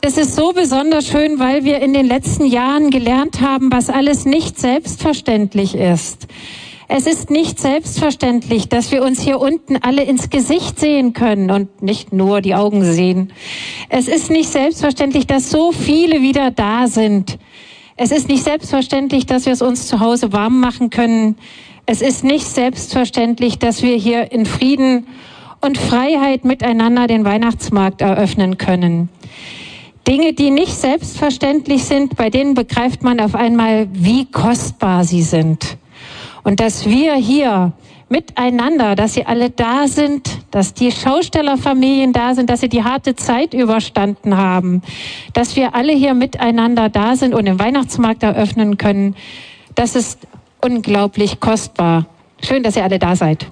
Das ist so besonders schön, weil wir in den letzten Jahren gelernt haben, was alles nicht selbstverständlich ist. Es ist nicht selbstverständlich, dass wir uns hier unten alle ins Gesicht sehen können und nicht nur die Augen sehen. Es ist nicht selbstverständlich, dass so viele wieder da sind. Es ist nicht selbstverständlich, dass wir es uns zu Hause warm machen können. Es ist nicht selbstverständlich, dass wir hier in Frieden und Freiheit miteinander den Weihnachtsmarkt eröffnen können. Dinge, die nicht selbstverständlich sind, bei denen begreift man auf einmal, wie kostbar sie sind. Und dass wir hier miteinander, dass sie alle da sind, dass die Schaustellerfamilien da sind, dass sie die harte Zeit überstanden haben, dass wir alle hier miteinander da sind und den Weihnachtsmarkt eröffnen können, das ist unglaublich kostbar. Schön, dass ihr alle da seid.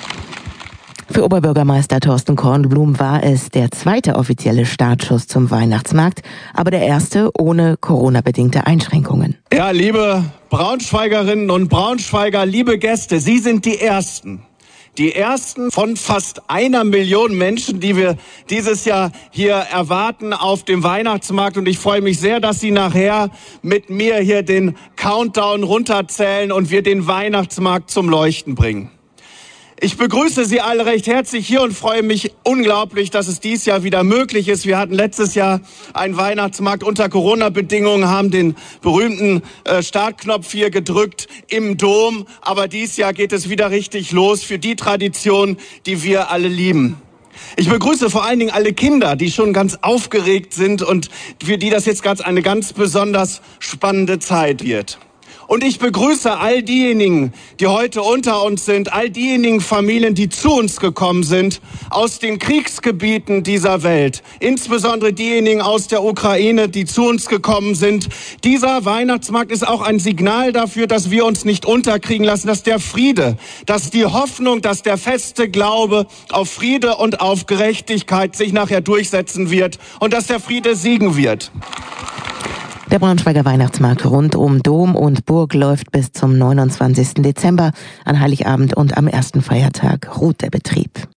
Für Oberbürgermeister Thorsten Kornblum war es der zweite offizielle Startschuss zum Weihnachtsmarkt, aber der erste ohne Corona-bedingte Einschränkungen. Ja, liebe Braunschweigerinnen und Braunschweiger, liebe Gäste, Sie sind die Ersten. Die Ersten von fast 1 Million Menschen, die wir dieses Jahr hier erwarten auf dem Weihnachtsmarkt. Und ich freue mich sehr, dass Sie nachher mit mir hier den Countdown runterzählen und wir den Weihnachtsmarkt zum Leuchten bringen. Ich begrüße Sie alle recht herzlich hier und freue mich unglaublich, dass es dieses Jahr wieder möglich ist. Wir hatten letztes Jahr einen Weihnachtsmarkt unter Corona-Bedingungen, haben den berühmten Startknopf hier gedrückt im Dom. Aber dieses Jahr geht es wieder richtig los für die Tradition, die wir alle lieben. Ich begrüße vor allen Dingen alle Kinder, die schon ganz aufgeregt sind und für die das jetzt eine ganz besonders spannende Zeit wird. Und ich begrüße all diejenigen, die heute unter uns sind, all diejenigen Familien, die zu uns gekommen sind, aus den Kriegsgebieten dieser Welt. Insbesondere diejenigen aus der Ukraine, die zu uns gekommen sind. Dieser Weihnachtsmarkt ist auch ein Signal dafür, dass wir uns nicht unterkriegen lassen, dass der Friede, dass die Hoffnung, dass der feste Glaube auf Friede und auf Gerechtigkeit sich nachher durchsetzen wird und dass der Friede siegen wird. Der Braunschweiger Weihnachtsmarkt rund um Dom und Burg läuft bis zum 29. Dezember. An Heiligabend und am ersten Feiertag ruht der Betrieb.